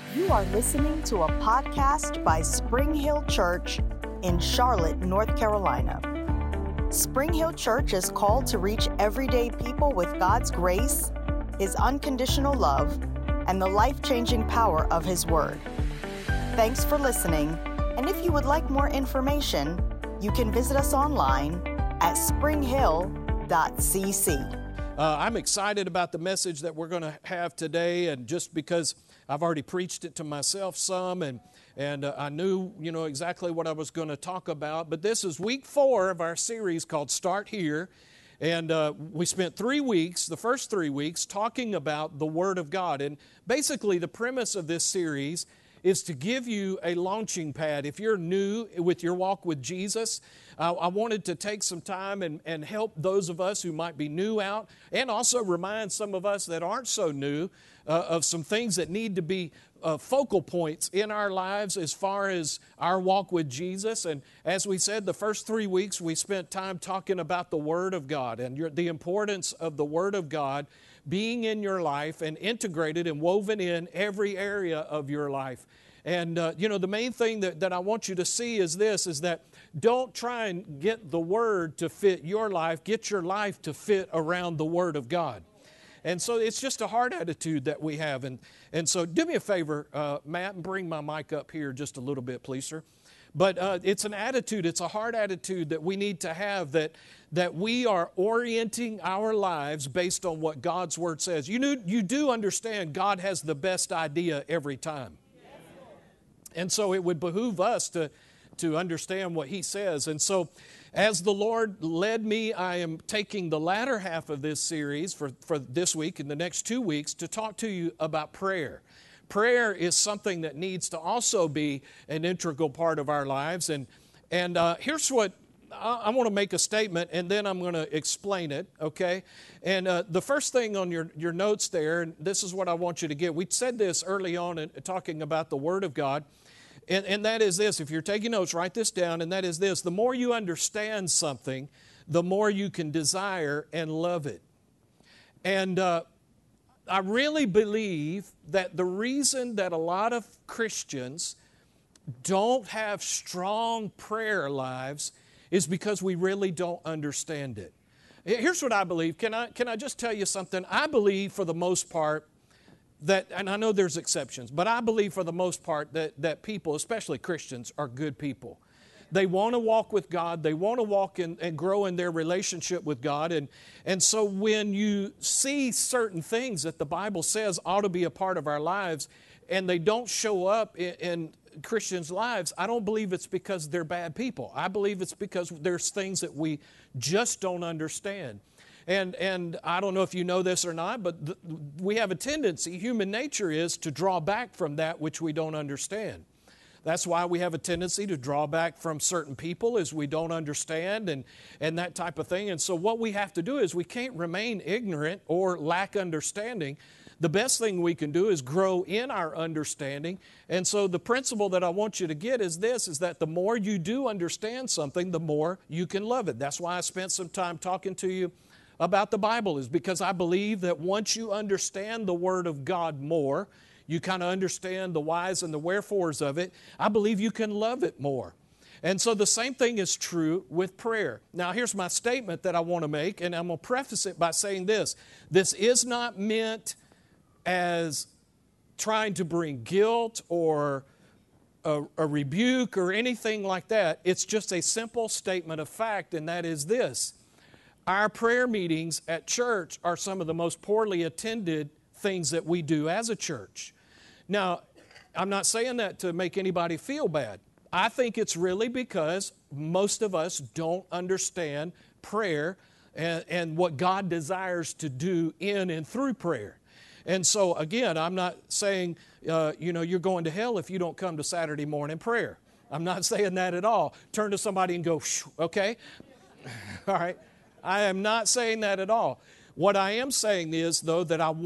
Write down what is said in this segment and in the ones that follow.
You are listening to a podcast by Spring Hill Church in Charlotte, North Carolina. Spring Hill Church is called to reach everyday people with God's grace, His unconditional love, and the life-changing power of His Word. Thanks for listening, and if you would like more information, you can visit us online at springhill.cc. I'm excited about the message that we're going to have today, and just because I've already preached it to myself some, and I knew, exactly what I was going to talk about. But this is week 4 of our series called Start Here, and we spent 3 weeks, the first 3 weeks, talking about the Word of God. And basically the premise of this series is to give you a launching pad. If you're new with your walk with Jesus, I wanted to take some time and help those of us who might be new out, and also remind some of us that aren't so new of some things that need to be focal points in our lives as far as our walk with Jesus. And as we said, the first 3 weeks we spent time talking about the Word of God and the importance of the Word of God being in your life and integrated and woven in every area of your life. And, the main thing that I want you to see is this, is that don't try and get the Word to fit your life. Get your life to fit around the Word of God. And so it's just a heart attitude that we have. And so do me a favor, Matt, and bring my mic up here just a little bit, please, sir. But it's an attitude, it's a heart attitude that we need to have, that we are orienting our lives based on what God's Word says. You do understand God has the best idea every time. And so it would behoove us to understand what He says. And so as the Lord led me, I am taking the latter half of this series for this week and the next 2 weeks to talk to you about prayer. Prayer is something that needs to also be an integral part of our lives. And here's what I want to make a statement, and then I'm going to explain it, okay? And the first thing on your notes there, and this is what I want you to get. We said this early on in talking about the Word of God, and that is this. If you're taking notes, write this down, and that is this. The more you understand something, the more you can desire and love it. And I really believe that the reason that a lot of Christians don't have strong prayer lives is because we really don't understand it. Here's what I believe. Can I just tell you something? I believe for the most part that, and I know there's exceptions, but I believe for the most part that people, especially Christians, are good people. They want to walk with God. They want to walk and grow in their relationship with God. And so when you see certain things that the Bible says ought to be a part of our lives, and they don't show up in Christians' lives, I don't believe it's because they're bad people. I believe it's because there's things that we just don't understand. And I don't know if you know this or not, but we have a tendency, human nature is, to draw back from that which we don't understand. That's why we have a tendency to draw back from certain people as we don't understand and that type of thing. And so what we have to do is we can't remain ignorant or lack understanding. The best thing we can do is grow in our understanding. And so the principle that I want you to get is this, is that the more you do understand something, the more you can love it. That's why I spent some time talking to you about the Bible, is because I believe that once you understand the Word of God more, you kind of understand the whys and the wherefores of it, I believe you can love it more. And so the same thing is true with prayer. Now here's my statement that I want to make, and I'm going to preface it by saying this. This is not meant as trying to bring guilt or a rebuke or anything like that. It's just a simple statement of fact, and that is this. Our prayer meetings at church are some of the most poorly attended things that we do as a church. Now, I'm not saying that to make anybody feel bad. I think it's really because most of us don't understand prayer and what God desires to do in and through prayer. And so, again, I'm not saying, you're going to hell if you don't come to Saturday morning prayer. I'm not saying that at all. Turn to somebody and go, okay? All right. I am not saying that at all. What I am saying is, though, that I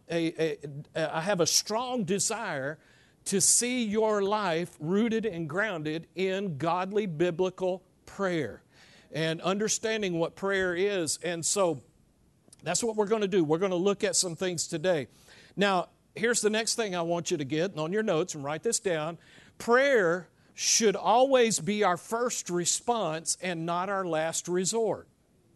have a strong desire to see your life rooted and grounded in godly biblical prayer and understanding what prayer is. And so that's what we're going to do. We're going to look at some things today. Now, here's the next thing I want you to get on your notes and write this down. Prayer should always be our first response and not our last resort.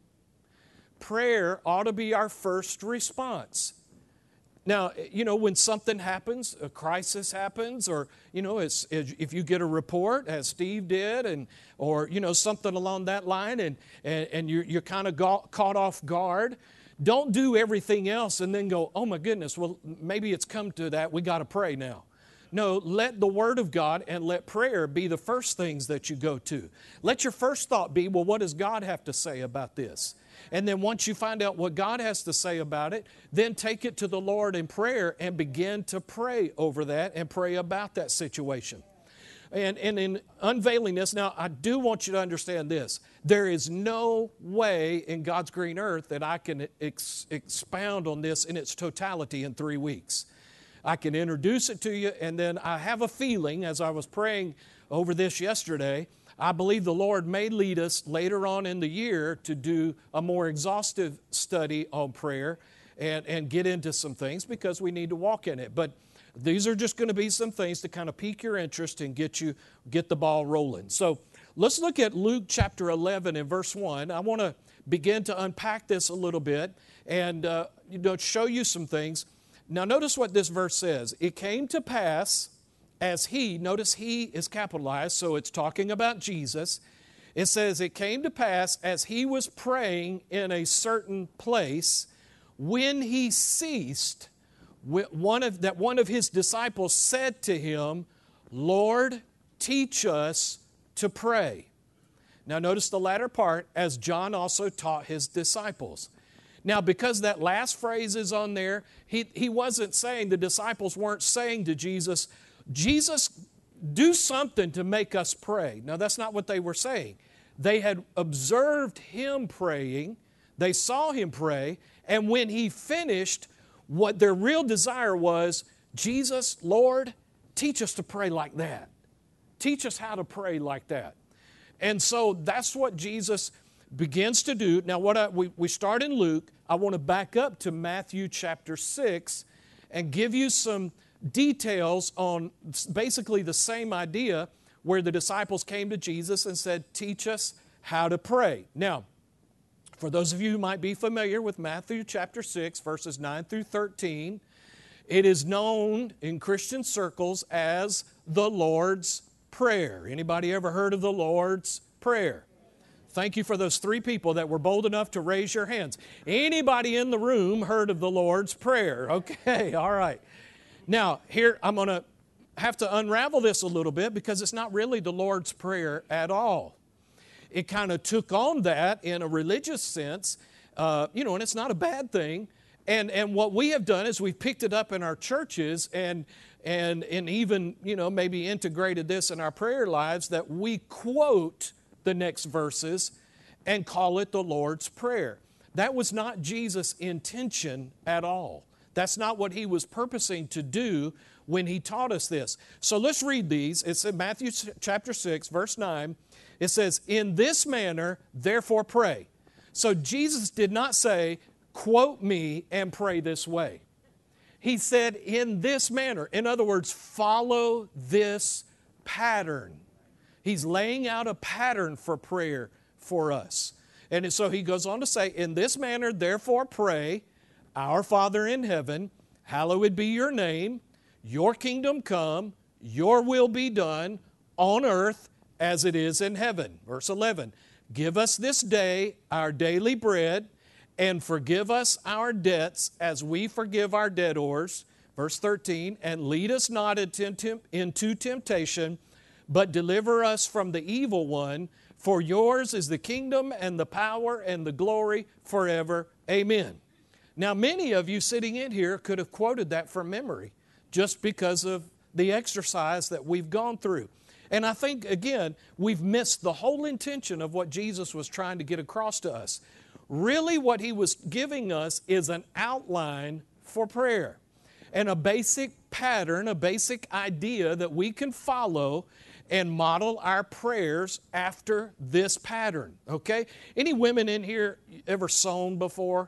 Prayer ought to be our first response. Now, when something happens, a crisis happens, or, if you get a report, as Steve did, or something along that line, and you're kind of caught off guard, don't do everything else and then go, oh my goodness, well, maybe it's come to that, we got to pray now. No, let the Word of God and let prayer be the first things that you go to. Let your first thought be, well, what does God have to say about this? And then once you find out what God has to say about it, then take it to the Lord in prayer and begin to pray over that and pray about that situation. And in unveiling this, now I do want you to understand this. There is no way in God's green earth that I can expound on this in its totality in 3 weeks. I can introduce it to you, and then I have a feeling, as I was praying over this yesterday, I believe the Lord may lead us later on in the year to do a more exhaustive study on prayer and get into some things because we need to walk in it. But these are just going to be some things to kind of pique your interest and get the ball rolling. So let's look at Luke chapter 11 and verse 1. I want to begin to unpack this a little bit and show you some things. Now notice what this verse says. It came to pass as he, notice he is capitalized, so it's talking about Jesus. It says, it came to pass as he was praying in a certain place, when he ceased, one of his disciples said to him, Lord, teach us to pray. Now notice the latter part, as John also taught his disciples. Now, because that last phrase is on there, he wasn't saying, the disciples weren't saying to Jesus, do something to make us pray. Now, that's not what they were saying. They had observed him praying, they saw him pray, and when he finished, what their real desire was, Jesus, Lord, teach us to pray like that. Teach us how to pray like that. And so that's what Jesus begins to do. Now, we start in Luke. I want to back up to Matthew chapter 6 and give you some details on basically the same idea where the disciples came to Jesus and said, teach us how to pray. Now, for those of you who might be familiar with Matthew chapter 6, verses 9 through 13, it is known in Christian circles as the Lord's Prayer. Anybody ever heard of the Lord's Prayer? Thank you for those 3 people that were bold enough to raise your hands. Anybody in the room heard of the Lord's Prayer? Okay, all right. Now, here I'm going to have to unravel this a little bit because it's not really the Lord's Prayer at all. It kind of took on that in a religious sense, and it's not a bad thing. And what we have done is we've picked it up in our churches and even, maybe integrated this in our prayer lives, that we quote the next verses and call it the Lord's Prayer. That was not Jesus' intention at all. That's not what he was purposing to do when he taught us this. So let's read these. It's in Matthew chapter 6, verse 9. It says, in this manner, therefore pray. So Jesus did not say, quote me and pray this way. He said, in this manner. In other words, follow this pattern. He's laying out a pattern for prayer for us. And so he goes on to say, in this manner, therefore pray, our Father in heaven, hallowed be your name, your kingdom come, your will be done on earth as it is in heaven. Verse 11, give us this day our daily bread, and forgive us our debts as we forgive our debtors. Verse 13, and lead us not into temptation, but deliver us from the evil one. For yours is the kingdom and the power and the glory forever. Amen. Now, many of you sitting in here could have quoted that from memory just because of the exercise that we've gone through. And I think, again, we've missed the whole intention of what Jesus was trying to get across to us. Really, what he was giving us is an outline for prayer and a basic pattern, a basic idea that we can follow and model our prayers after this pattern, okay? Any women in here ever sewn before?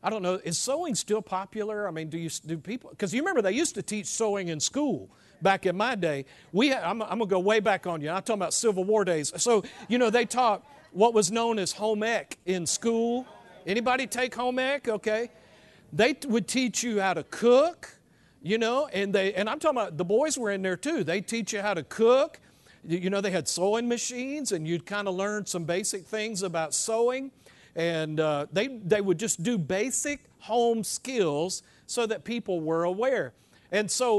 I don't know, is sewing still popular? I mean, do people, because you remember they used to teach sewing in school back in my day. I'm going to go way back on you. I'm talking about Civil War days. So, they taught what was known as home ec in school. Anybody take home ec? Okay. They would teach you how to cook, and I'm talking about the boys were in there too. They teach you how to cook. They had sewing machines, and you'd kind of learn some basic things about sewing. And they would just do basic home skills so that people were aware. And so,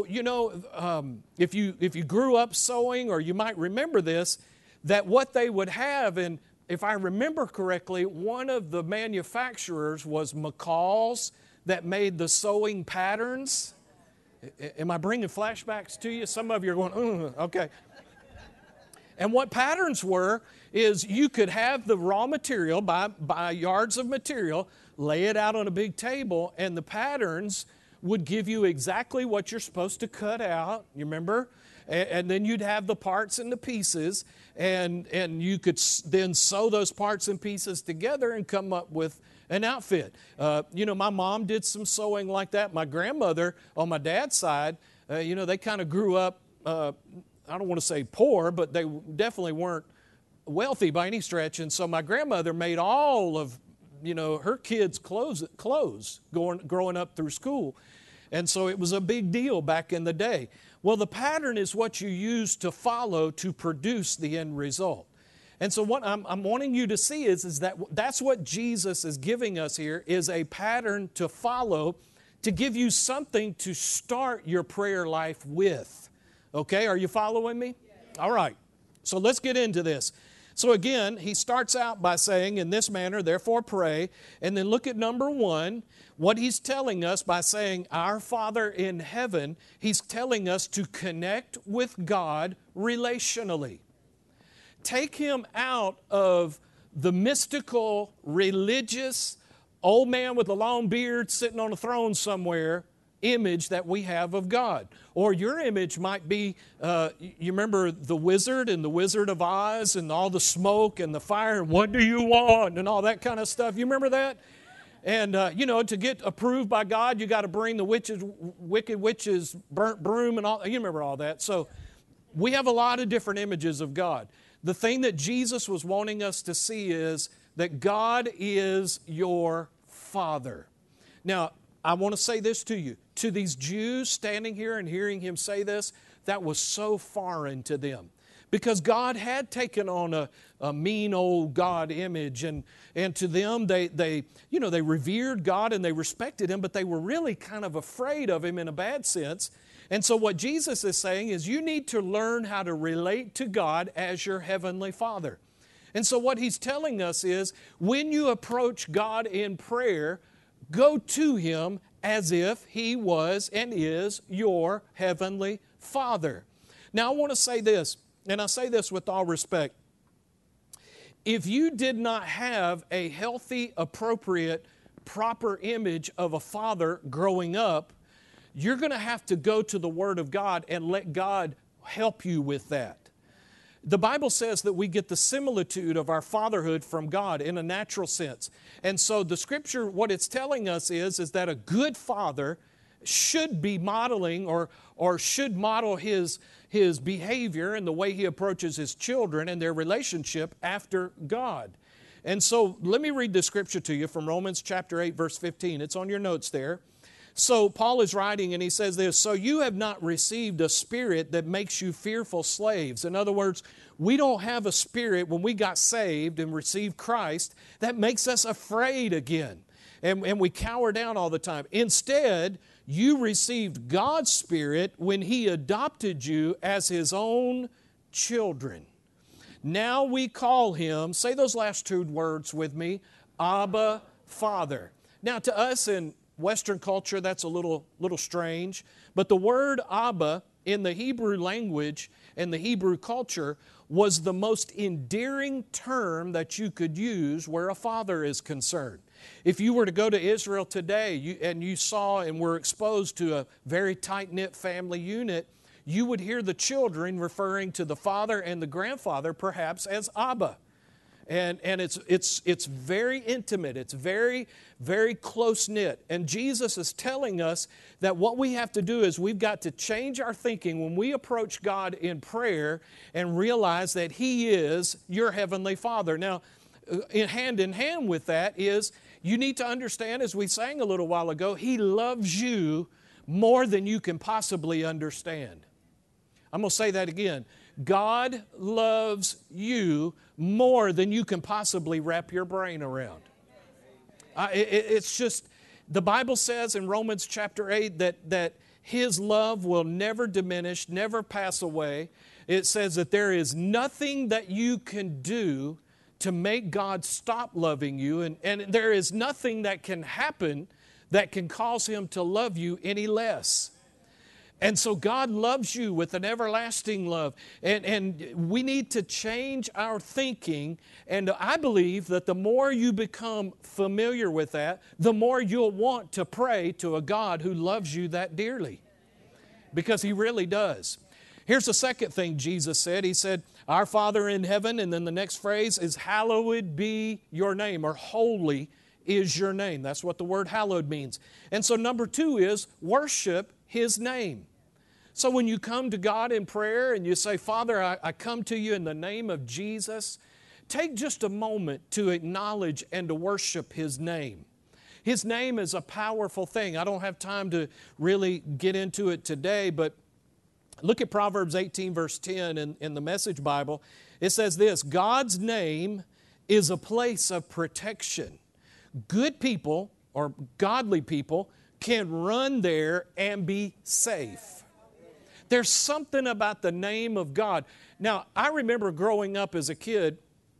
if you grew up sewing, or you might remember this, that what they would have, and if I remember correctly, one of the manufacturers was McCall's that made the sewing patterns. Am I bringing flashbacks to you? Some of you are going, okay. And what patterns were is you could have the raw material, buy yards of material, lay it out on a big table, and the patterns would give you exactly what you're supposed to cut out, you remember? And then you'd have the parts and the pieces, and you could then sew those parts and pieces together and come up with an outfit. My mom did some sewing like that. My grandmother on my dad's side, they kind of grew up, I don't want to say poor, but they definitely weren't wealthy by any stretch. And so my grandmother made all of, her kids' clothes growing up through school. And so it was a big deal back in the day. Well, the pattern is what you use to follow to produce the end result. And so what I'm wanting you to see is that that's what Jesus is giving us here, is a pattern to follow to give you something to start your prayer life with. Okay, are you following me? Yes. All right, so let's get into this. So again, he starts out by saying, in this manner, therefore pray. And then look at number 1, what he's telling us by saying, our Father in heaven, he's telling us to connect with God relationally. Take him out of the mystical, religious, old man with a long beard sitting on a throne somewhere image that we have of God. Or your image might be, you remember the Wizard and the Wizard of Oz and all the smoke and the fire and what do you want and all that kind of stuff. You remember that? And, to get approved by God, you got to bring the wicked witches, burnt broom and all. You remember all that. So we have a lot of different images of God. The thing that Jesus was wanting us to see is that God is your Father. Now, I want to say this to you. To these Jews standing here and hearing him say this, that was so foreign to them. Because God had taken on a mean old God image. And to them, they revered God and they respected Him, but they were really kind of afraid of Him in a bad sense. And so what Jesus is saying is you need to learn how to relate to God as your Heavenly Father. And so what He's telling us is when you approach God in prayer, go to Him as if He was and is your Heavenly Father. Now I want to say this, and I say this with all respect. If you did not have a healthy, appropriate, proper image of a father growing up, you're going to have to go to the Word of God and let God help you with that. The Bible says that we get the similitude of our fatherhood from God in a natural sense. And so the Scripture, what it's telling us is that a good father should be modeling or should model his behavior and the way he approaches his children and their relationship after God. And so let me read this Scripture to you from Romans chapter 8, verse 15. It's on your notes there. So Paul is writing and he says this, so you have not received a spirit that makes you fearful slaves. In other words, we don't have a spirit when we got saved and received Christ that makes us afraid again. And we cower down all the time. Instead, you received God's Spirit when He adopted you as His own children. Now we call Him, say those last two words with me, Abba, Father. Now to us in Western culture, that's a little strange. But the word Abba in the Hebrew language and the Hebrew culture was the most endearing term that you could use where a father is concerned. If you were to go to Israel today and you saw and were exposed to a very tight-knit family unit, you would hear the children referring to the father and the grandfather perhaps as Abba. And it's very intimate. It's very, very close-knit. And Jesus is telling us that what we have to do is we've got to change our thinking when we approach God in prayer and realize that He is your Heavenly Father. Now, in hand with that is you need to understand, as we sang a little while ago, He loves you more than you can possibly understand. I'm going to say that again. God loves you more than you can possibly wrap your brain around. It's just, the Bible says in Romans chapter 8 that His love will never diminish, never pass away. It says that there is nothing that you can do to make God stop loving you, and there is nothing that can happen that can cause Him to love you any less. And so God loves you with an everlasting love. And we need to change our thinking. And I believe that the more you become familiar with that, the more you'll want to pray to a God who loves you that dearly. Because He really does. Here's the second thing Jesus said. He said, "Our Father in heaven," and then the next phrase is, "Hallowed be your name," or holy is your name. That's what the word hallowed means. And so number 2 is worship His name. So when you come to God in prayer and you say, "Father, I come to you in the name of Jesus," take just a moment to acknowledge and to worship His name. His name is a powerful thing. I don't have time to really get into it today, but look at Proverbs 18 verse 10 in the Message Bible. It says this, "God's name is a place of protection. Good people, or godly people, can run there and be safe." There's something about the name of God. Now, I remember growing up as a kid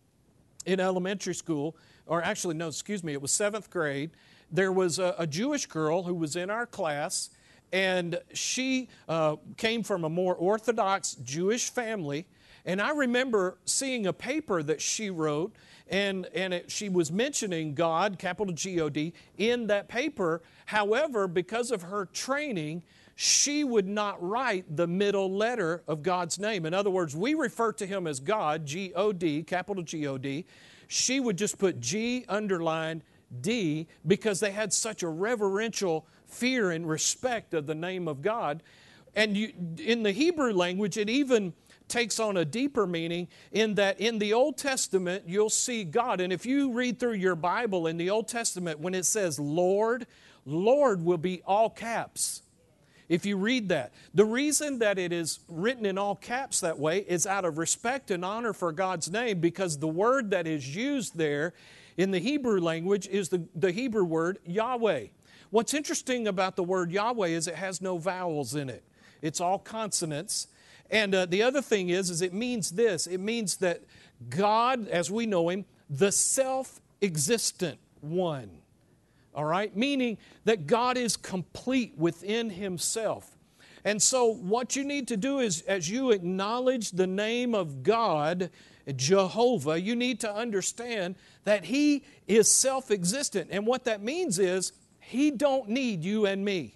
in elementary school, or actually, no, excuse me, it was 7th grade. There was a Jewish girl who was in our class, and she came from a more Orthodox Jewish family. And I remember seeing a paper that she wrote, and she was mentioning God, capital G-O-D, in that paper. However, because of her training, she would not write the middle letter of God's name. In other words, we refer to Him as God, G-O-D, capital G-O-D. She would just put G underlined D because they had such a reverential fear and respect of the name of God. And in the Hebrew language, it even takes on a deeper meaning in that in the Old Testament, you'll see God. And if you read through your Bible in the Old Testament, when it says Lord, Lord will be all caps. If you read that, the reason that it is written in all caps that way is out of respect and honor for God's name, because the word that is used there in the Hebrew language is the Hebrew word Yahweh. What's interesting about the word Yahweh is it has no vowels in it. It's all consonants. And the other thing is it means this. It means that God, as we know Him, the self-existent one. All right? Meaning that God is complete within Himself. And so what you need to do is, as you acknowledge the name of God, Jehovah, you need to understand that He is self-existent. And what that means is He don't need you and me.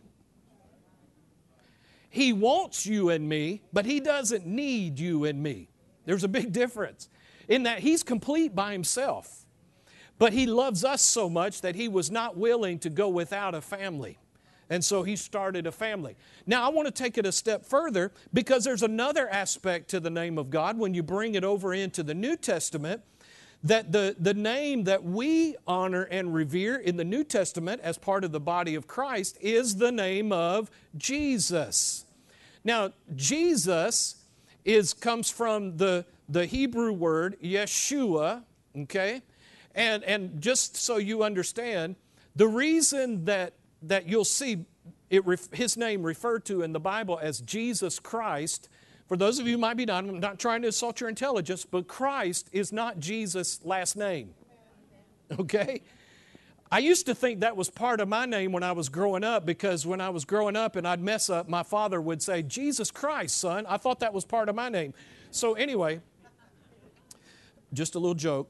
He wants you and me, but He doesn't need you and me. There's a big difference in that He's complete by Himself. But He loves us so much that He was not willing to go without a family. And so He started a family. Now, I want to take it a step further because there's another aspect to the name of God when you bring it over into the New Testament, that the name that we honor and revere in the New Testament as part of the body of Christ is the name of Jesus. Now, Jesus comes from the Hebrew word Yeshua, okay? And just so you understand, the reason that you'll see His name referred to in the Bible as Jesus Christ, for those of you who might be not, I'm not trying to insult your intelligence, but Christ is not Jesus' last name. Okay? I used to think that was part of my name when I was growing up, because when I was growing up and I'd mess up, my father would say, "Jesus Christ, son." I thought that was part of my name. So anyway, just a little joke.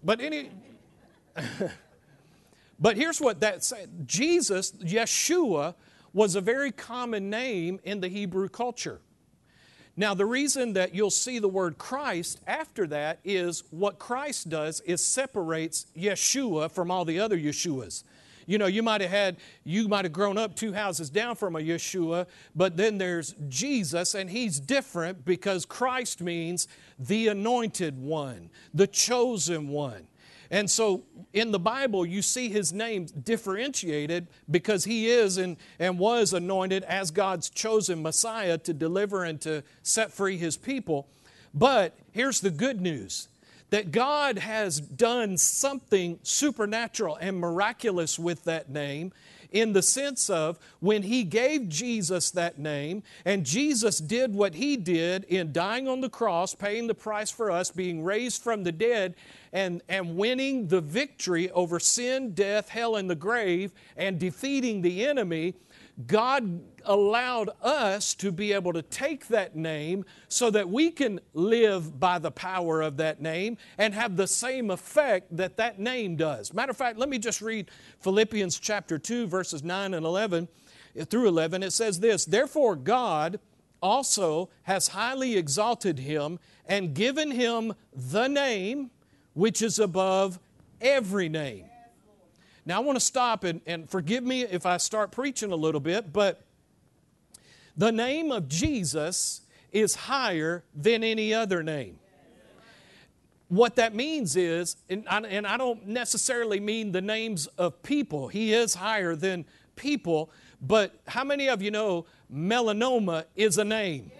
But here's what that said. Jesus, Yeshua, was a very common name in the Hebrew culture. Now, the reason that you'll see the word Christ after that is what Christ does is separates Yeshua from all the other Yeshuas. You know, you might have grown up 2 houses down from a Yeshua, but then there's Jesus, and He's different because Christ means the anointed one, the chosen one. And so in the Bible, you see His name differentiated because He is and was anointed as God's chosen Messiah to deliver and to set free His people. But here's the good news, that God has done something supernatural and miraculous with that name, in the sense of when He gave Jesus that name, and Jesus did what He did in dying on the cross, paying the price for us, being raised from the dead, and winning the victory over sin, death, hell, and the grave, and defeating the enemy, God allowed us to be able to take that name so that we can live by the power of that name and have the same effect that that name does. Matter of fact, let me just read Philippians chapter 2, verses 9 and 11 through 11. It says this, "Therefore God also has highly exalted Him and given Him the name which is above every name." Now, I want to stop and forgive me if I start preaching a little bit, but the name of Jesus is higher than any other name. What that means is, and I don't necessarily mean the names of people. He is higher than people, but how many of you know melanoma is a name?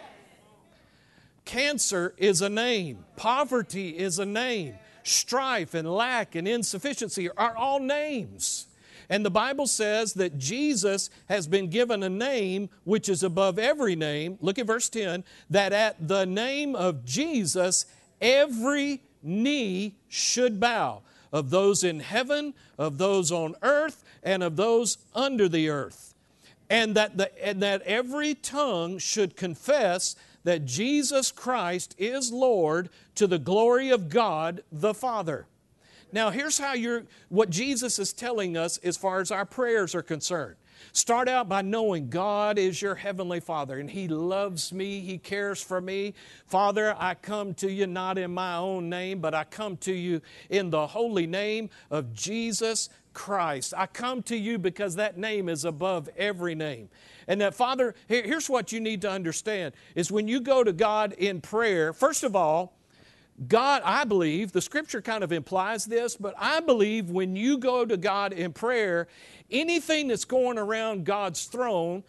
Cancer is a name. Poverty is a name. Strife and lack and insufficiency are all names. And the Bible says that Jesus has been given a name which is above every name. Look at verse 10, that at the name of Jesus, every knee should bow, of those in heaven, of those on earth, and of those under the earth. And that every tongue should confess that Jesus Christ is Lord, to the glory of God the Father. Now here's how what Jesus is telling us as far as our prayers are concerned. Start out by knowing God is your Heavenly Father and He loves me, He cares for me. Father, I come to you not in my own name, but I come to you in the holy name of Jesus Christ. I come to you because that name is above every name. And that, Father, here's what you need to understand, is when you go to God in prayer, first of all, God, I believe, the Scripture kind of implies this, but I believe when you go to God in prayer, anything that's going on around God's throne,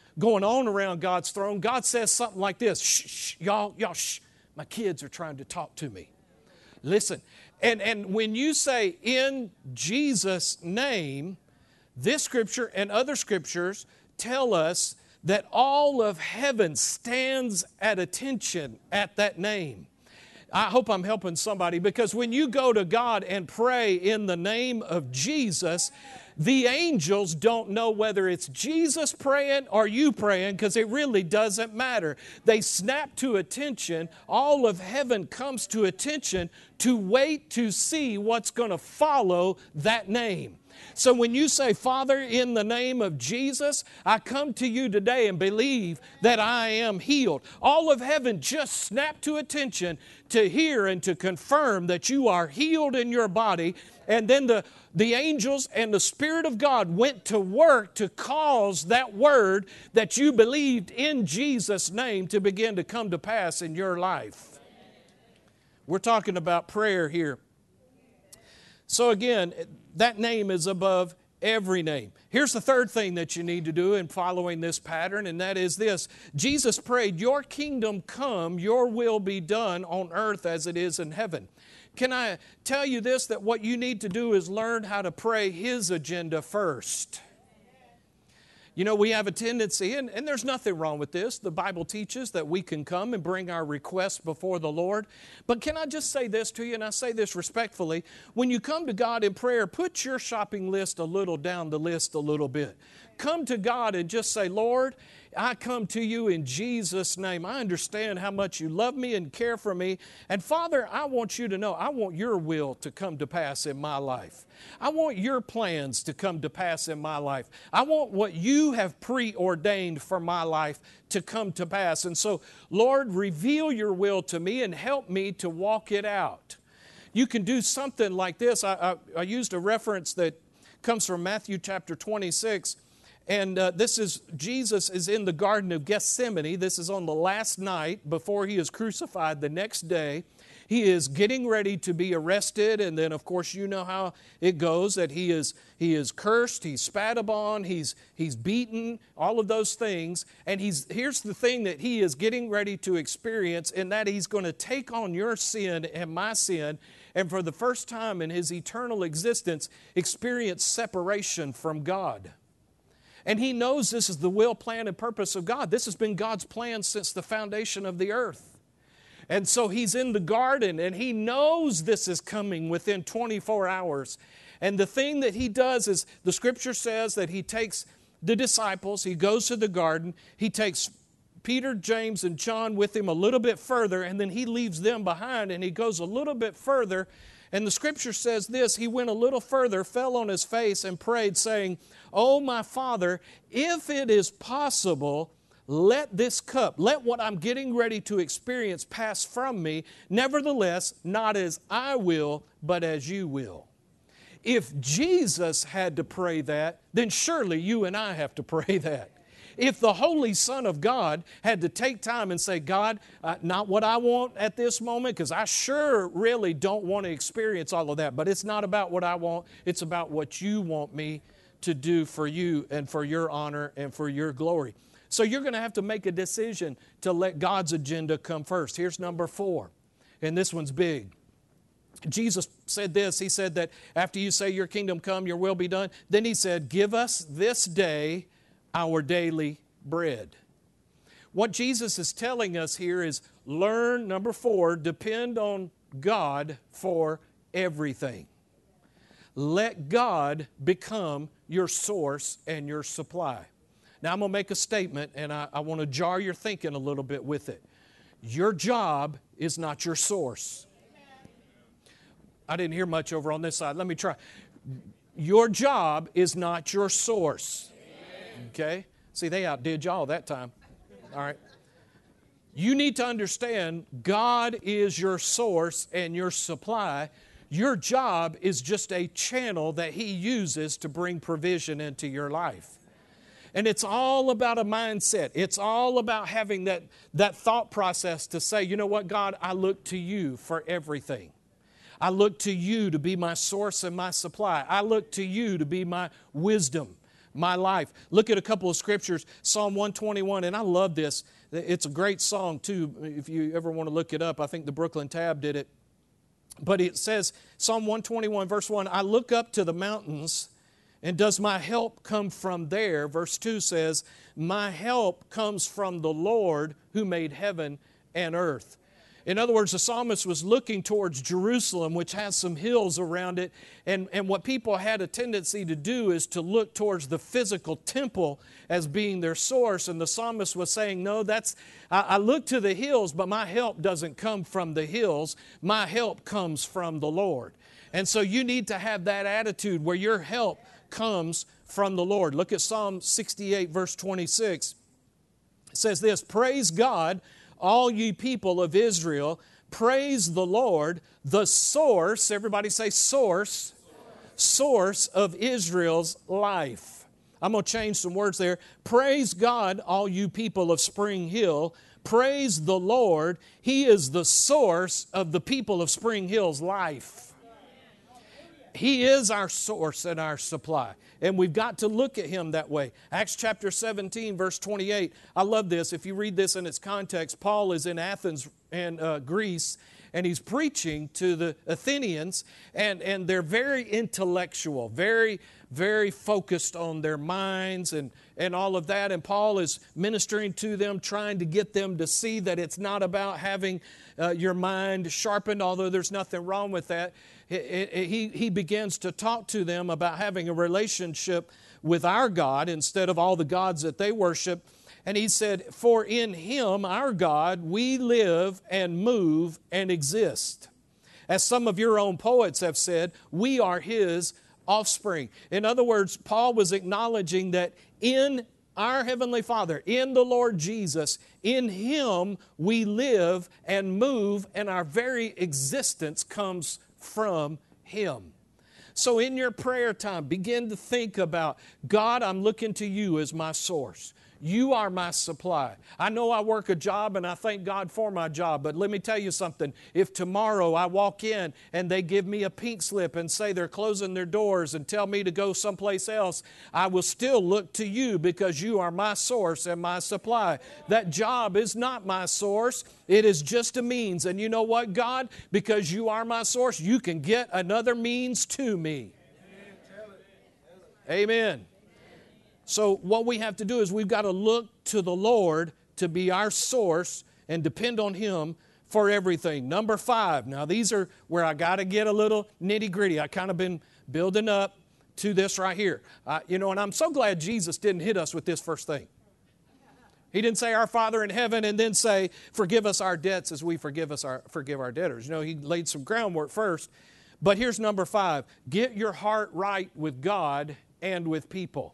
God says something like this, shh, y'all, shh, my kids are trying to talk to me. Listen, and when you say, in Jesus' name, this Scripture and other Scriptures tell us that all of heaven stands at attention at that name. I hope I'm helping somebody, because when you go to God and pray in the name of Jesus, the angels don't know whether it's Jesus praying or you praying, because it really doesn't matter. They snap to attention. All of heaven comes to attention to wait to see what's going to follow that name. So when you say, Father, in the name of Jesus, I come to you today and believe that I am healed. All of heaven just snapped to attention to hear and to confirm that you are healed in your body. And then the angels and the Spirit of God went to work to cause that word that you believed in Jesus' name to begin to come to pass in your life. We're talking about prayer here. So again, that name is above every name. Here's the third thing that you need to do in following this pattern, and that is this. Jesus prayed, your kingdom come, your will be done on earth as it is in heaven. Can I tell you this, that what you need to do is learn how to pray His agenda first. You know, we have a tendency, and there's nothing wrong with this. The Bible teaches that we can come and bring our requests before the Lord. But can I just say this to you, and I say this respectfully. When you come to God in prayer, put your shopping list a little down the list a little bit. Come to God and just say, Lord, I come to you in Jesus' name. I understand how much you love me and care for me. And Father, I want you to know, I want your will to come to pass in my life. I want your plans to come to pass in my life. I want what you have preordained for my life to come to pass. And so, Lord, reveal your will to me and help me to walk it out. You can do something like this. I used a reference that comes from Matthew chapter 26. And this is, Jesus is in the Garden of Gethsemane. This is on the last night before he is crucified the next day. He is getting ready to be arrested, and then, of course, you know how it goes, that he is cursed, he's spat upon, he's beaten, all of those things. And here's the thing that he is getting ready to experience, in that he's going to take on your sin and my sin, and for the first time in his eternal existence, experience separation from God. And he knows this is the will, plan, and purpose of God. This has been God's plan since the foundation of the earth. And so he's in the garden, and he knows this is coming within 24 hours. And the thing that he does is, the Scripture says that he takes the disciples, he goes to the garden, he takes Peter, James, and John with him a little bit further, and then he leaves them behind, and he goes a little bit further. And the Scripture says this: he went a little further, fell on his face, and prayed, saying, "Oh, my Father, if it is possible, let this cup, let what I'm getting ready to experience pass from me. Nevertheless, not as I will, but as you will." If Jesus had to pray that, then surely you and I have to pray that. If the Holy Son of God had to take time and say, "God, not what I want at this moment, because I sure really don't want to experience all of that, but it's not about what I want, it's about what you want me to do for you and for your honor and for your glory." So you're going to have to make a decision to let God's agenda come first. Here's number 4, and this one's big. Jesus said this. He said that after you say, "Your kingdom come, your will be done," then he said, "Give us this day our daily bread." What Jesus is telling us here is learn, number 4, depend on God for everything. Let God become your source and your supply. Now, I'm going to make a statement, and I want to jar your thinking a little bit with it. Your job is not your source. I didn't hear much over on this side. Let me try. Your job is not your source. Okay? See, they outdid y'all that time. All right. You need to understand God is your source and your supply. Your job is just a channel that He uses to bring provision into your life. And it's all about a mindset. It's all about having that thought process to say, "You know what, God, I look to you for everything. I look to you to be my source and my supply. I look to you to be my wisdom, my life." Look at a couple of scriptures. Psalm 121, and I love this. It's a great song too. If you ever want to look it up, I think the Brooklyn Tab did it. But it says, Psalm 121, verse 1, "I look up to the mountains, and does my help come from there?" Verse 2 says, "My help comes from the Lord who made heaven and earth." In other words, the psalmist was looking towards Jerusalem, which has some hills around it. And what people had a tendency to do is to look towards the physical temple as being their source. And the psalmist was saying, "No, I look to the hills, but my help doesn't come from the hills. My help comes from the Lord." And so you need to have that attitude where your help comes from the Lord. Look at Psalm 68, verse 26. It says this: "Praise God, all ye people of Israel. Praise the Lord, the source," everybody say source, source of Israel's life. I'm going to change some words there. Praise God, all you people of Spring Hill. Praise the Lord. He is the source of the people of Spring Hill's life. He is our source and our supply. And we've got to look at Him that way. Acts chapter 17, verse 28. I love this. If you read this in its context, Paul is in Athens and Greece, and he's preaching to the Athenians, and they're very intellectual, very, very focused on their minds and all of that. And Paul is ministering to them, trying to get them to see that it's not about having your mind sharpened, although there's nothing wrong with that. He begins to talk to them about having a relationship with our God instead of all the gods that they worship. And he said, for in him, our God, we live and move and exist. As some of your own poets have said, we are his offspring. In other words, Paul was acknowledging that in our Heavenly Father, in the Lord Jesus, in him we live and move, and our very existence comes from him. So in your prayer time, begin to think about, God, I'm looking to you as my source. You are my supply. I know I work a job and I thank God for my job, but let me tell you something. If tomorrow I walk in and they give me a pink slip and say they're closing their doors and tell me to go someplace else, I will still look to you because you are my source and my supply. That job is not my source. It is just a means. And you know what, God? Because you are my source, you can get another means to me. Amen. So what we have to do is we've got to look to the Lord to be our source and depend on him for everything. Number 5. Now these are where I got to get a little nitty gritty. I kind of been building up to this right here. And I'm so glad Jesus didn't hit us with this first thing. He didn't say our Father in heaven and then say, forgive us our debts as we forgive our debtors. He laid some groundwork first. But here's number 5. Get your heart right with God and with people.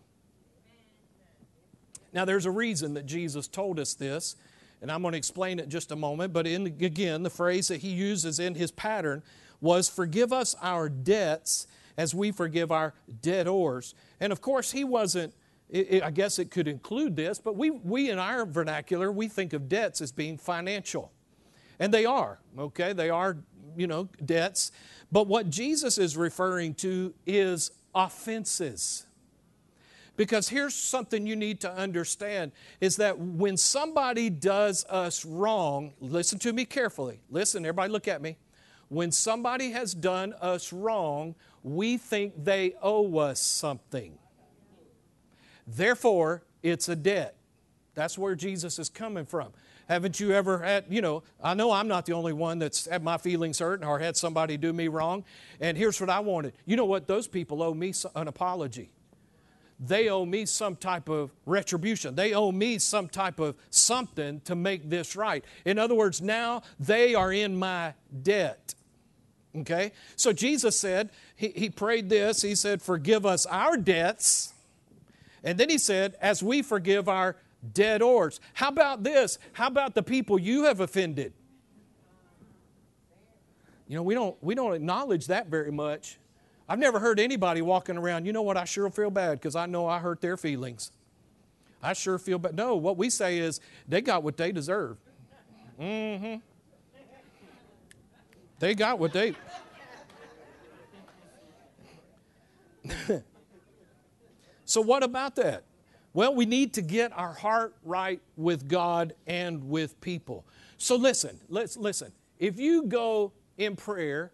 Now, there's a reason that Jesus told us this, and I'm going to explain it in just a moment. But again, the phrase that he uses in his pattern was, forgive us our debts as we forgive our debtors. And of course, he wasn't, I guess it could include this, but we in our vernacular, we think of debts as being financial. And they are, okay? They are, debts. But what Jesus is referring to is offenses. Because here's something you need to understand, is that when somebody does us wrong, listen to me carefully. Listen, everybody look at me. When somebody has done us wrong, we think they owe us something. Therefore, it's a debt. That's where Jesus is coming from. Haven't you ever had, I know I'm not the only one that's had my feelings hurt or had somebody do me wrong. And here's what I wanted. You know what? Those people owe me an apology. They owe me some type of retribution. They owe me some type of something to make this right. In other words, now they are in my debt. Okay? So Jesus said, he prayed this. He said, forgive us our debts. And then he said, as we forgive our debtors. How about this? How about the people you have offended? We don't acknowledge that very much. I've never heard anybody walking around, you know what, I sure feel bad because I know I hurt their feelings. I sure feel bad. No, what we say is they got what they deserve. They got what they... So what about that? Well, we need to get our heart right with God and with people. So listen. If you go in prayer,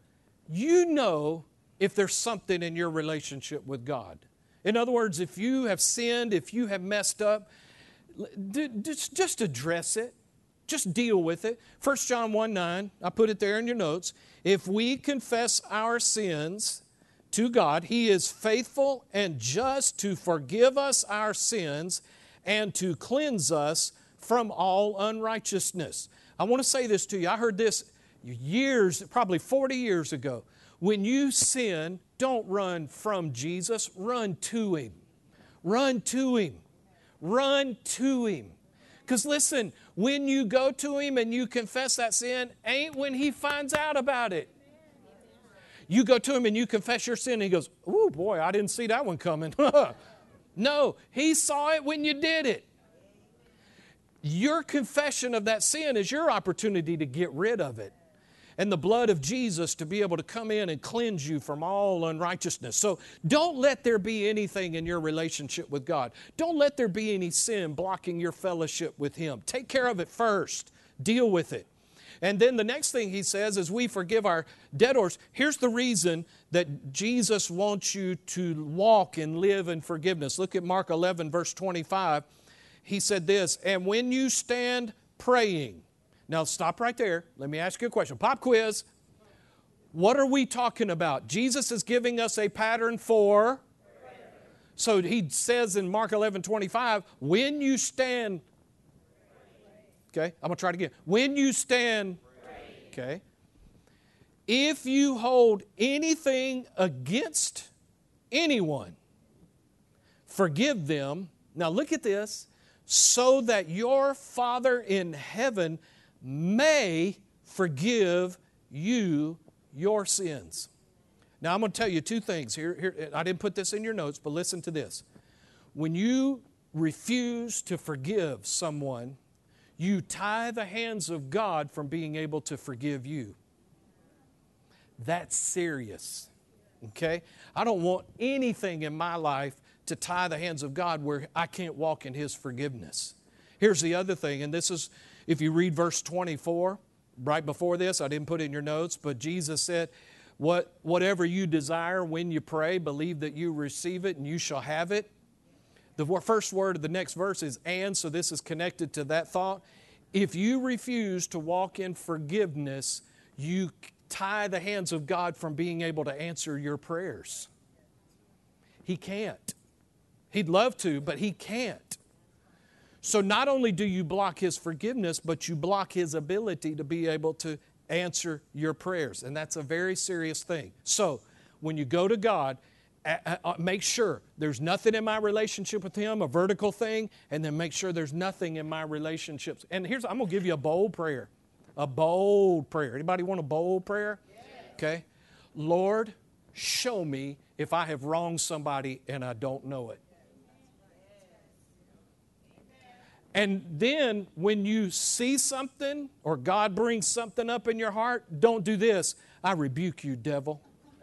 if there's something in your relationship with God. In other words, if you have sinned, if you have messed up, just address it. Just deal with it. 1 John 1:9, I put it there in your notes. If we confess our sins to God, He is faithful and just to forgive us our sins and to cleanse us from all unrighteousness. I want to say this to you. I heard this years, probably 40 years ago. When you sin, don't run from Jesus. Run to Him. Run to Him. Run to Him. Because listen, when you go to Him and you confess that sin, ain't when He finds out about it. You go to Him and you confess your sin and He goes, "Ooh, boy, I didn't see that one coming." No, He saw it when you did it. Your confession of that sin is your opportunity to get rid of it. And the blood of Jesus to be able to come in and cleanse you from all unrighteousness. So don't let there be anything in your relationship with God. Don't let there be any sin blocking your fellowship with Him. Take care of it first. Deal with it. And then the next thing He says is we forgive our debtors. Here's the reason that Jesus wants you to walk and live in forgiveness. Look at Mark 11, verse 25. He said this, "And when you stand praying..." Now stop right there. Let me ask you a question. Pop quiz. What are we talking about? Jesus is giving us a pattern for... So He says in Mark 11:25, when you stand Okay, I'm going to try it again. When you stand, okay, if you hold anything against anyone, forgive them. Now look at this. So that your Father in heaven may forgive you your sins. Now I'm going to tell you two things here. I didn't put this in your notes, but listen to this. When you refuse to forgive someone, you tie the hands of God from being able to forgive you. That's serious. Okay? I don't want anything in my life to tie the hands of God where I can't walk in His forgiveness. Here's the other thing, and this is, if you read verse 24, right before this, I didn't put it in your notes, but Jesus said, whatever you desire when you pray, believe that you receive it and you shall have it. The first word of the next verse is and, so this is connected to that thought. If you refuse to walk in forgiveness, you tie the hands of God from being able to answer your prayers. He can't. He'd love to, but He can't. So not only do you block His forgiveness, but you block His ability to be able to answer your prayers. And that's a very serious thing. So when you go to God, make sure there's nothing in my relationship with Him, a vertical thing, and then make sure there's nothing in my relationships. And I'm going to give you a bold prayer. A bold prayer. Anybody want a bold prayer? Okay. Lord, show me if I have wronged somebody and I don't know it. And then when you see something or God brings something up in your heart, don't do this. I rebuke you, devil.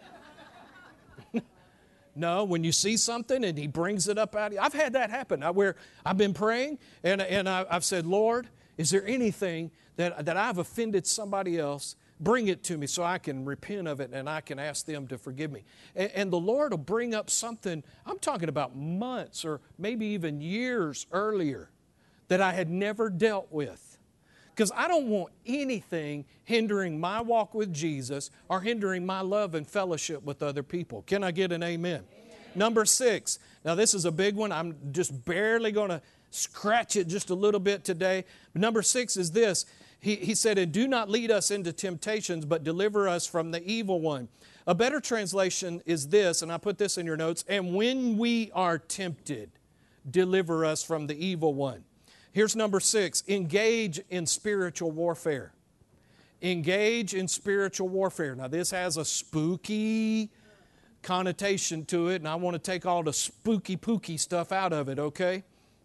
No, when you see something and He brings it up out of you. I've had that happen where I've been praying and I've said, Lord, is there anything that I've offended somebody else? Bring it to me so I can repent of it and I can ask them to forgive me. And the Lord will bring up something, I'm talking about months or maybe even years earlier, that I had never dealt with. Because I don't want anything hindering my walk with Jesus or hindering my love and fellowship with other people. Can I get an amen? Number 6. Now this is a big one. I'm just barely going to scratch it just a little bit today. But number 6 is this. He said, and do not lead us into temptations, but deliver us from the evil one. A better translation is this, and I put this in your notes, and when we are tempted, deliver us from the evil one. Here's number 6, engage in spiritual warfare. Engage in spiritual warfare. Now this has a spooky connotation to it, and I want to take all the spooky pooky stuff out of it, okay?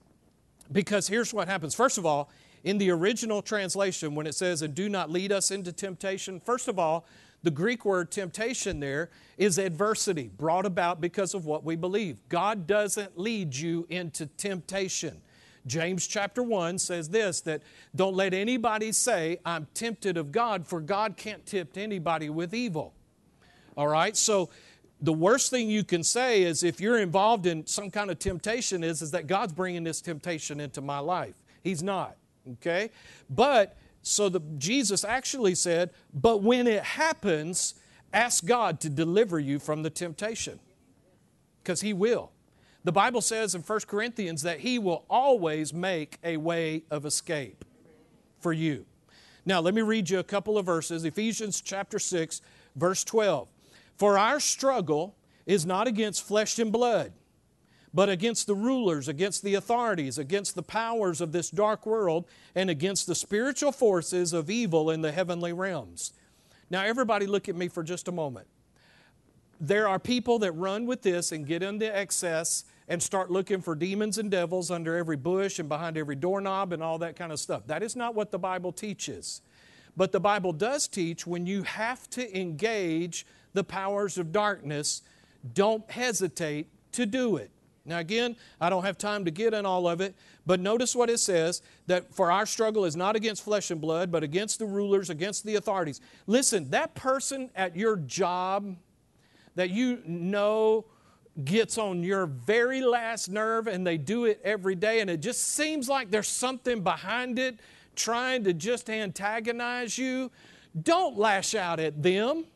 Because here's what happens. First of all, in the original translation, when it says, and do not lead us into temptation, first of all, the Greek word temptation there is adversity brought about because of what we believe. God doesn't lead you into temptation. James chapter 1 says this, that don't let anybody say, I'm tempted of God, for God can't tempt anybody with evil. All right, so the worst thing you can say is if you're involved in some kind of temptation is that God's bringing this temptation into my life. He's not, okay? But, so Jesus actually said, but when it happens, ask God to deliver you from the temptation. Because He will. The Bible says in 1 Corinthians that He will always make a way of escape for you. Now, let me read you a couple of verses. Ephesians chapter 6, verse 12. For our struggle is not against flesh and blood, but against the rulers, against the authorities, against the powers of this dark world, and against the spiritual forces of evil in the heavenly realms. Now, everybody look at me for just a moment. There are people that run with this and get into excess and start looking for demons and devils under every bush and behind every doorknob and all that kind of stuff. That is not what the Bible teaches. But the Bible does teach when you have to engage the powers of darkness, don't hesitate to do it. Now again, I don't have time to get in all of it, but notice what it says, that for our struggle is not against flesh and blood, but against the rulers, against the authorities. Listen, that person at your job that you know gets on your very last nerve and they do it every day and it just seems like there's something behind it trying to just antagonize you, don't lash out at them.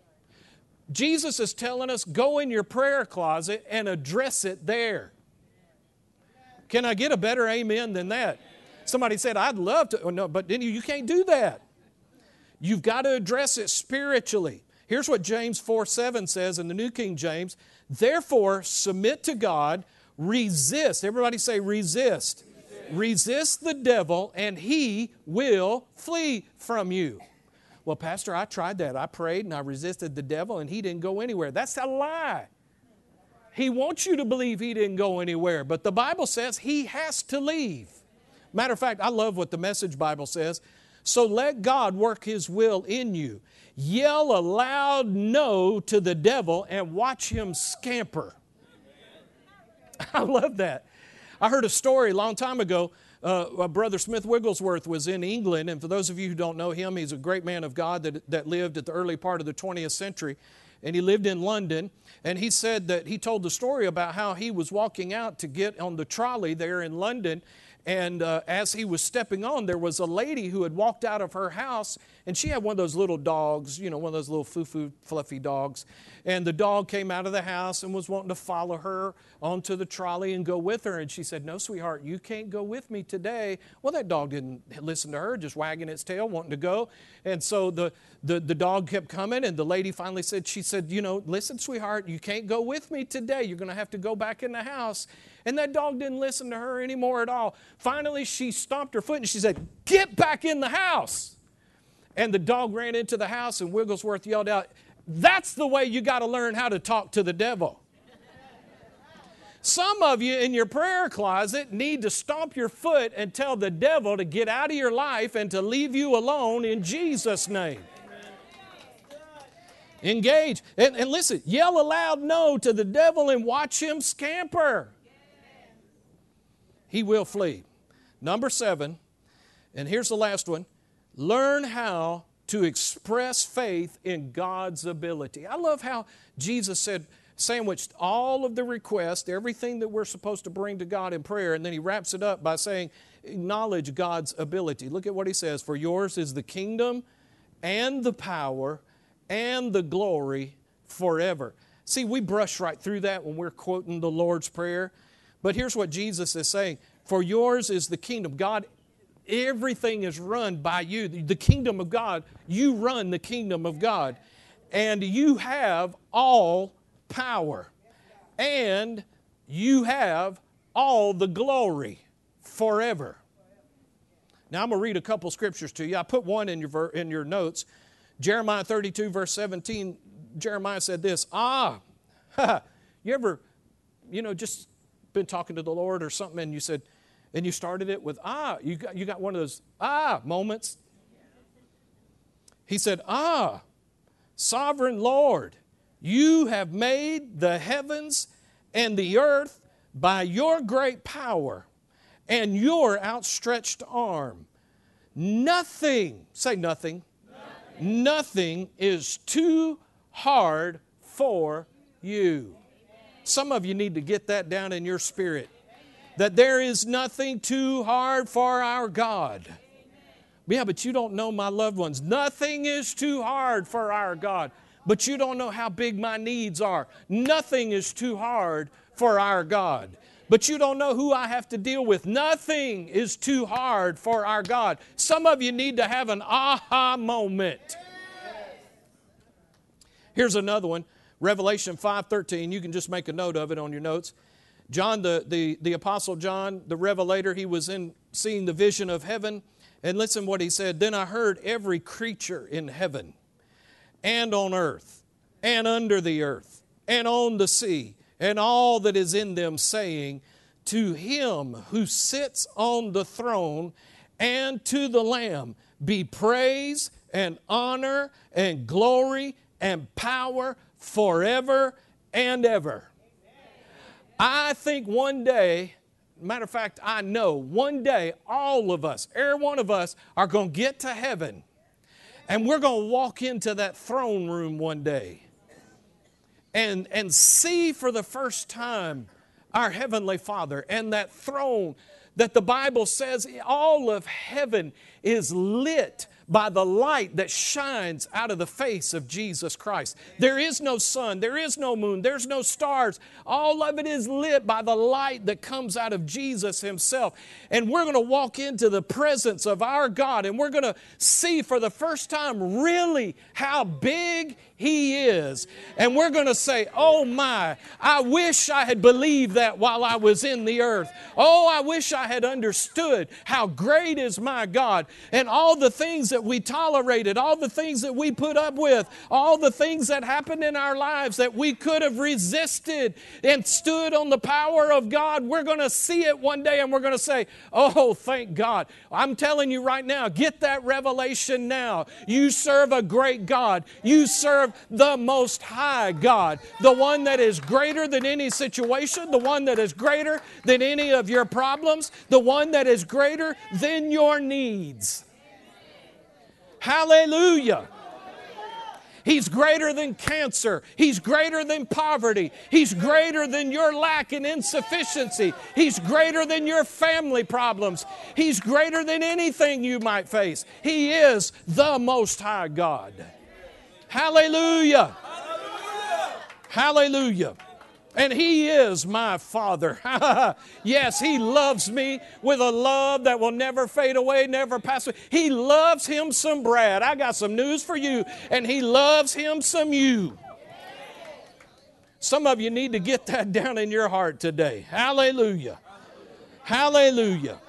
Jesus is telling us, go in your prayer closet and address it there. Can I get a better amen than that? Somebody said, I'd love to. Oh, no, but then you can't do that. You've got to address it spiritually. Here's what James 4:7 says in the New King James. Therefore, submit to God, resist. Everybody say resist. Resist the devil, and he will flee from you. Well, Pastor, I tried that. I prayed and I resisted the devil and he didn't go anywhere. That's a lie. He wants you to believe he didn't go anywhere, but the Bible says he has to leave. Matter of fact, I love what the Message Bible says. So let God work His will in you. Yell a loud no to the devil and watch him scamper. I love that. I heard a story a long time ago. Brother Smith Wigglesworth was in England, and for those of you who don't know him, he's a great man of God that lived at the early part of the 20th century, and he lived in London, and he said that he told the story about how he was walking out to get on the trolley there in London, and as he was stepping on, there was a lady who had walked out of her house, and she had one of those little dogs, you know, one of those little foo-foo, fluffy dogs. And the dog came out of the house and was wanting to follow her onto the trolley and go with her. And she said, no, sweetheart, you can't go with me today. Well, that dog didn't listen to her, just wagging its tail, wanting to go. And so the dog kept coming, and the lady finally said, you know, listen, sweetheart, you can't go with me today. You're going to have to go back in the house. And that dog didn't listen to her anymore at all. Finally, she stomped her foot and she said, get back in the house. And the dog ran into the house, and Wigglesworth yelled out, that's the way you got to learn how to talk to the devil. Some of you in your prayer closet need to stomp your foot and tell the devil to get out of your life and to leave you alone in Jesus' name. Engage. And listen, yell a loud no to the devil and watch him scamper. He will flee. Number 7, and here's the last one. Learn how to express faith in God's ability. I love how Jesus said, sandwiched all of the requests, everything that we're supposed to bring to God in prayer, and then He wraps it up by saying, acknowledge God's ability. Look at what He says. For yours is the kingdom and the power and the glory forever. See, we brush right through that when we're quoting the Lord's Prayer. But here's what Jesus is saying. For yours is the kingdom. God, everything is run by you. The kingdom of God, you run the kingdom of God. And you have all power. And you have all the glory forever. Now I'm going to read a couple scriptures to you. I put one in your notes. Jeremiah 32 verse 17, Jeremiah said this, you ever, just been talking to the Lord or something and you said, and you started it with, you got one of those, moments. He said, sovereign Lord, you have made the heavens and the earth by your great power and your outstretched arm. Nothing, say nothing. Nothing is too hard for you. Some of you need to get that down in your spirit. That there is nothing too hard for our God. Yeah, but you don't know my loved ones. Nothing is too hard for our God. But you don't know how big my needs are. Nothing is too hard for our God. But you don't know who I have to deal with. Nothing is too hard for our God. Some of you need to have an aha moment. Here's another one. Revelation 5:13. You can just make a note of it on your notes. John, the Apostle John, the Revelator, he was seeing the vision of heaven. And listen what he said. Then I heard every creature in heaven and on earth and under the earth and on the sea and all that is in them saying, to Him who sits on the throne and to the Lamb be praise and honor and glory and power forever and ever. I think one day, matter of fact, I know one day all of us, every one of us are going to get to heaven and we're going to walk into that throne room one day and see for the first time our Heavenly Father and that throne that the Bible says all of heaven is lit by the light that shines out of the face of Jesus Christ. There is no sun, there is no moon, there's no stars. All of it is lit by the light that comes out of Jesus Himself. And we're going to walk into the presence of our God, and we're going to see for the first time really how big He is. And we're going to say, oh my, I wish I had believed that while I was in the earth. Oh, I wish I had understood how great is my God. And all the things that we tolerated, all the things that we put up with, all the things that happened in our lives that we could have resisted and stood on the power of God, we're going to see it one day and we're going to say, oh, thank God. I'm telling you right now, get that revelation now. You serve a great God. You serve the Most High God, the one that is greater than any situation, the one that is greater than any of your problems, the one that is greater than your needs. Hallelujah. He's greater than cancer. He's greater than poverty. He's greater than your lack and insufficiency. He's greater than your family problems. He's greater than anything you might face. He is the Most High God. Hallelujah. Hallelujah. And He is my Father. Yes, He loves me with a love that will never fade away, never pass away. He loves Him some Brad. I got some news for you. And He loves him some you. Some of you need to get that down in your heart today. Hallelujah. Hallelujah.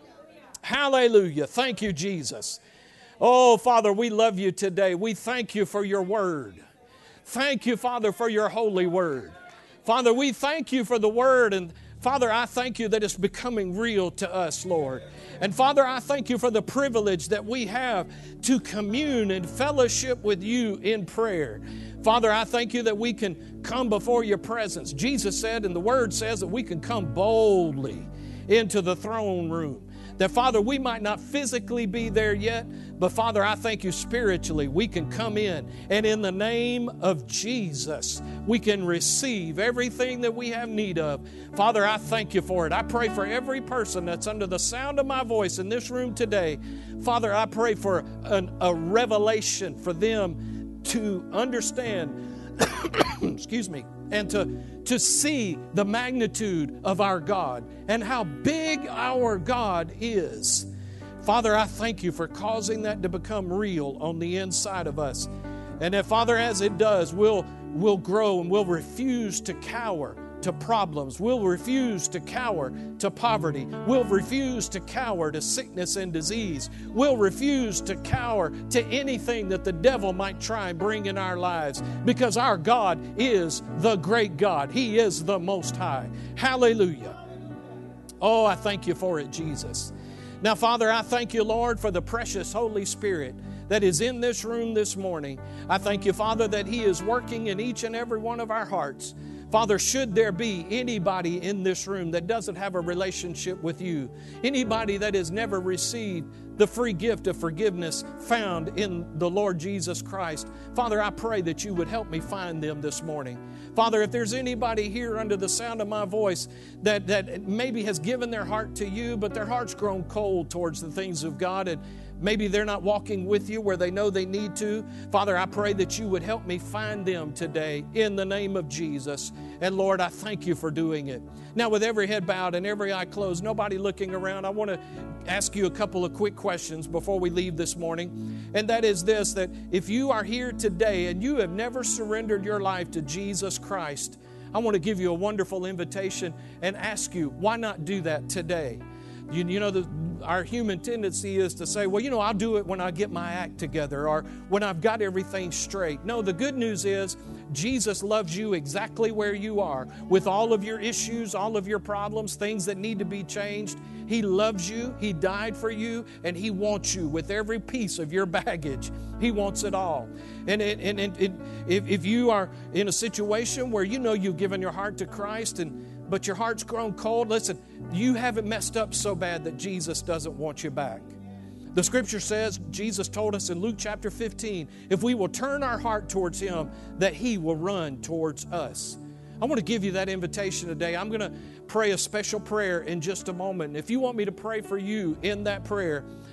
Hallelujah. Thank you, Jesus. Oh, Father, we love you today. We thank you for your word. Thank you, Father, for your holy word. Father, we thank you for the word, and Father, I thank you that it's becoming real to us, Lord. And Father, I thank you for the privilege that we have to commune and fellowship with you in prayer. Father, I thank you that we can come before your presence. Jesus said, and the word says that we can come boldly into the throne room. That, Father, we might not physically be there yet, but, Father, I thank you spiritually we can come in, and in the name of Jesus, we can receive everything that we have need of. Father, I thank you for it. I pray for every person that's under the sound of my voice in this room today. Father, I pray for a revelation for them to understand, excuse me, and to see the magnitude of our God and how big our God is. Father, I thank you for causing that to become real on the inside of us. And that, Father, as it does, we'll grow and we'll refuse to cower to problems. We'll refuse to cower to poverty. We'll refuse to cower to sickness and disease. We'll refuse to cower to anything that the devil might try and bring in our lives, because our God is the great God. He is the Most High. Hallelujah. Oh, I thank you for it, Jesus. Now, Father, I thank you, Lord, for the precious Holy Spirit that is in this room this morning. I thank you, Father, that He is working in each and every one of our hearts. Father, should there be anybody in this room that doesn't have a relationship with you, anybody that has never received the free gift of forgiveness found in the Lord Jesus Christ, Father, I pray that you would help me find them this morning. Father, if there's anybody here under the sound of my voice that maybe has given their heart to you, but their heart's grown cold towards the things of God, and maybe they're not walking with you where they know they need to, Father, I pray that you would help me find them today in the name of Jesus. And Lord, I thank you for doing it. Now, with every head bowed and every eye closed, nobody looking around, I want to ask you a couple of quick questions before we leave this morning. And that is this, that if you are here today and you have never surrendered your life to Jesus Christ, I want to give you a wonderful invitation and ask you, why not do that today? You know, our human tendency is to say, well, I'll do it when I get my act together or when I've got everything straight. No, the good news is Jesus loves you exactly where you are, with all of your issues, all of your problems, things that need to be changed. He loves you. He died for you, and He wants you with every piece of your baggage. He wants it all. And if you are in a situation where you've given your heart to Christ, but your heart's grown cold, listen, you haven't messed up so bad that Jesus doesn't want you back. The scripture says, Jesus told us in Luke chapter 15, if we will turn our heart towards Him, that He will run towards us. I want to give you that invitation today. I'm going to pray a special prayer in just a moment. If you want me to pray for you in that prayer,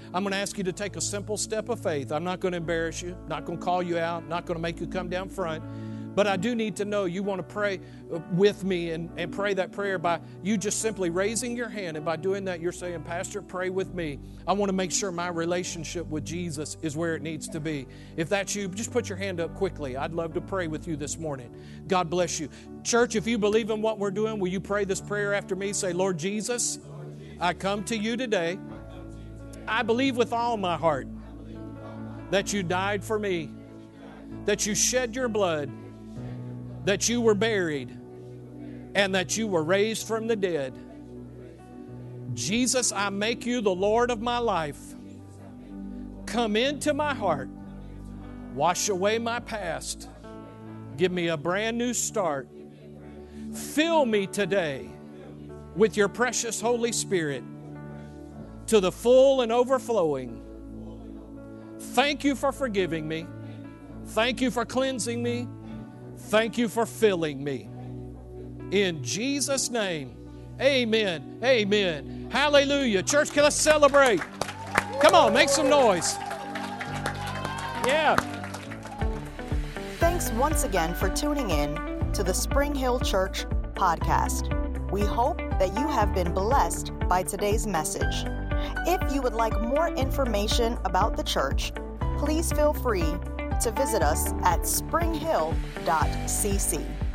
I'm going to ask you to take a simple step of faith. I'm not going to embarrass you, not going to call you out, not going to make you come down front. But I do need to know you want to pray with me and pray that prayer by you just simply raising your hand. And by doing that, you're saying, Pastor, pray with me. I want to make sure my relationship with Jesus is where it needs to be. If that's you, just put your hand up quickly. I'd love to pray with you this morning. God bless you. Church, if you believe in what we're doing, will you pray this prayer after me? Say, Lord Jesus, I come to you today. I believe with all my heart that you died for me, that you shed your blood, that you were buried, and that you were raised from the dead. Jesus, I make you the Lord of my life. Come into my heart. Wash away my past. Give me a brand new start. Fill me today with your precious Holy Spirit to the full and overflowing. Thank you for forgiving me. Thank you for cleansing me. Thank you for filling me. In Jesus' name, amen, amen. Hallelujah. Church, let's celebrate. Come on, make some noise. Yeah. Thanks once again for tuning in to the Spring Hill Church podcast. We hope that you have been blessed by today's message. If you would like more information about the church, please feel free to visit us at springhill.cc.